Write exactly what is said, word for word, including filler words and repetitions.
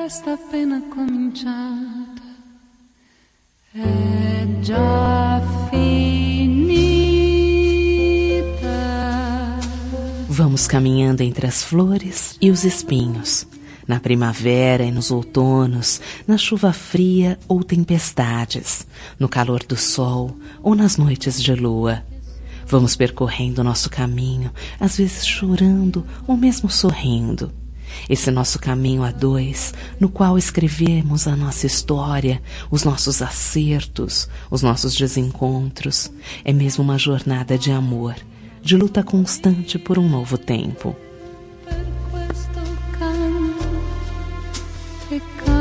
festa appena cominciata è già finita. Vamos caminhando entre as flores e os espinhos, na primavera e nos outonos, na chuva fria ou tempestades, no calor do sol ou nas noites de lua. Vamos percorrendo nosso caminho, às vezes chorando ou mesmo sorrindo. Esse nosso caminho a dois, no qual escrevemos a nossa história, os nossos acertos, os nossos desencontros, é mesmo uma jornada de amor, de luta constante por um novo tempo. Per questo canto che canto